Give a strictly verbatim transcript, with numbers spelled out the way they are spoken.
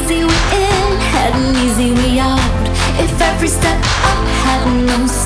easy way in had an easy way out. If every step up had no